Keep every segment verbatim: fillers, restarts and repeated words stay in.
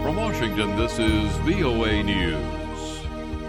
From Washington, this is V O A News.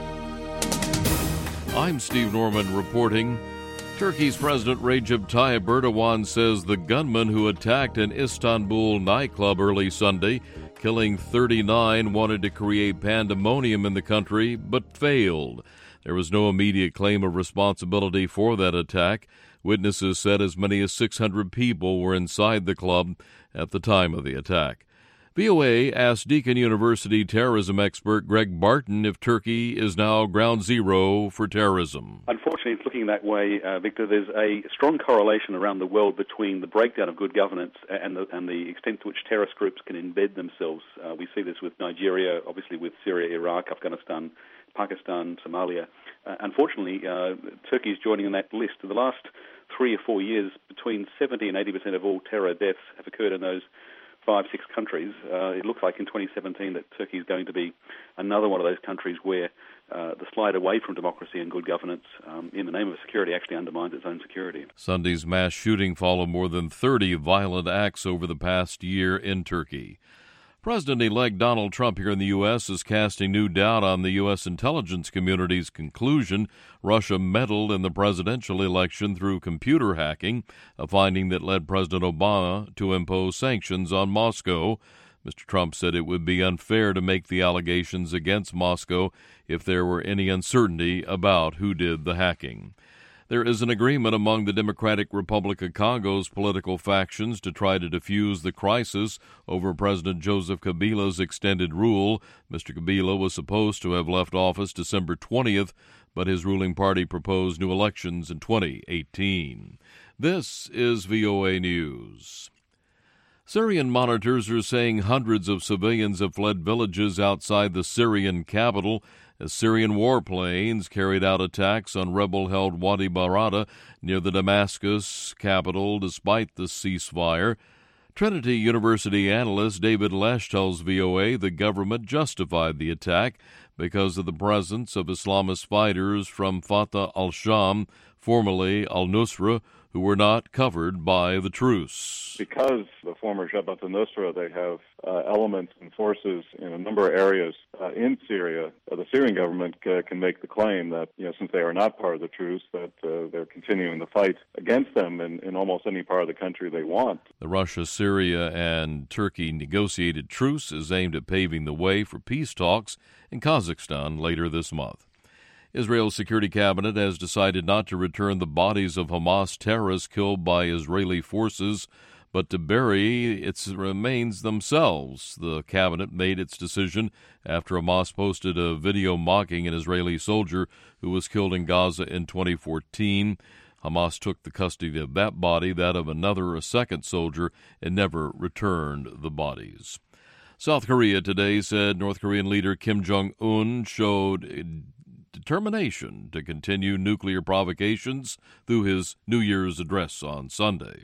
I'm Steve Norman reporting. Turkey's President Recep Tayyip Erdogan says the gunman who attacked an Istanbul nightclub early Sunday, killing thirty-nine, wanted to create pandemonium in the country, but failed. There was no immediate claim of responsibility for that attack. Witnesses said as many as six hundred people were inside the club at the time of the attack. V O A asked Deakin University terrorism expert Greg Barton if Turkey is now ground zero for terrorism. Unfortunately, it's looking that way, uh, Victor. There's a strong correlation around the world between the breakdown of good governance and the, and the extent to which terrorist groups can embed themselves. Uh, we see this with Nigeria, obviously with Syria, Iraq, Afghanistan, Pakistan, Somalia. Uh, unfortunately, uh, Turkey is joining in that list. In the last three or four years, between seventy and eighty percent of all terror deaths have occurred in those five, six countries. Uh, it looks like in twenty seventeen that Turkey is going to be another one of those countries where uh, the slide away from democracy and good governance um, in the name of security actually undermines its own security. Sunday's mass shooting followed more than thirty violent acts over the past year in Turkey. President-elect Donald Trump here in the U S is casting new doubt on the U S intelligence community's conclusion Russia meddled in the presidential election through computer hacking, a finding that led President Obama to impose sanctions on Moscow. Mister Trump said it would be unfair to make the allegations against Moscow if there were any uncertainty about who did the hacking. There is an agreement among the Democratic Republic of Congo's political factions to try to defuse the crisis over President Joseph Kabila's extended rule. Mister Kabila was supposed to have left office December twentieth, but his ruling party proposed new elections in twenty eighteen. This is V O A News. Syrian monitors are saying hundreds of civilians have fled villages outside the Syrian capital as Syrian warplanes carried out attacks on rebel-held Wadi Barada near the Damascus capital despite the ceasefire. Trinity University analyst David Lesh tells V O A the government justified the attack because of the presence of Islamist fighters from Fatah al-Sham, formerly al-Nusra, who were not covered by the truce. Because the former Jabhat al-Nusra, they have uh, elements and forces in a number of areas uh, in Syria. Uh, the Syrian government uh, can make the claim that, you know, since they are not part of the truce, that uh, they're continuing the fight against them in, in almost any part of the country they want. The Russia, Syria, and Turkey negotiated truce is aimed at paving the way for peace talks in Kazakhstan later this month. Israel's Security Cabinet has decided not to return the bodies of Hamas terrorists killed by Israeli forces, but to bury its remains themselves. The cabinet made its decision after Hamas posted a video mocking an Israeli soldier who was killed in Gaza in twenty fourteen. Hamas took the custody of that body, that of another, a second soldier, and never returned the bodies. South Korea today said North Korean leader Kim Jong-un showed determination to continue nuclear provocations through his New Year's address on Sunday.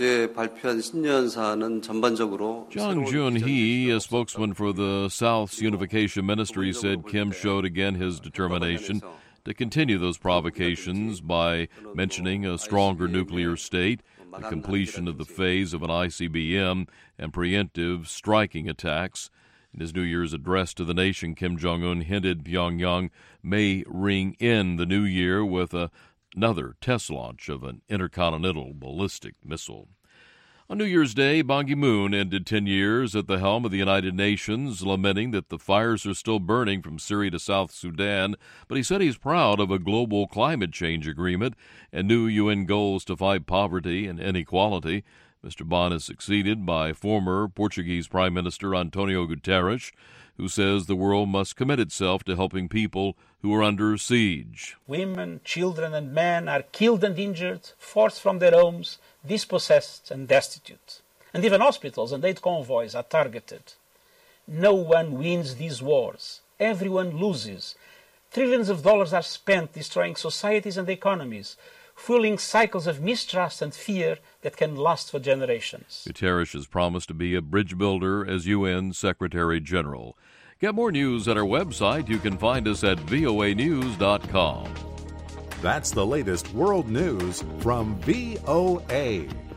Jang Jun-hee, a spokesman for the South's Unification Ministry, said Kim showed again his determination to continue those provocations by mentioning a stronger nuclear state, the completion of the phase of an I C B M, and preemptive striking attacks. In his New Year's address to the nation, Kim Jong-un hinted Pyongyang may ring in the new year with a, another test launch of an intercontinental ballistic missile. On New Year's Day, Ban Ki-moon ended ten years at the helm of the United Nations, lamenting that the fires are still burning from Syria to South Sudan, but he said he's proud of a global climate change agreement and new U N goals to fight poverty and inequality. Mister Ban is succeeded by former Portuguese Prime Minister Antonio Guterres, who says the world must commit itself to helping people who are under siege. Women, children, and men are killed and injured, forced from their homes, dispossessed and destitute. And even hospitals and aid convoys are targeted. No one wins these wars. Everyone loses. Trillions of dollars are spent destroying societies and economies, fueling cycles of mistrust and fear that can last for generations. Guterres has promised to be a bridge builder as U N Secretary General. Get more news at our website. You can find us at V O A news dot com. That's the latest world news from V O A.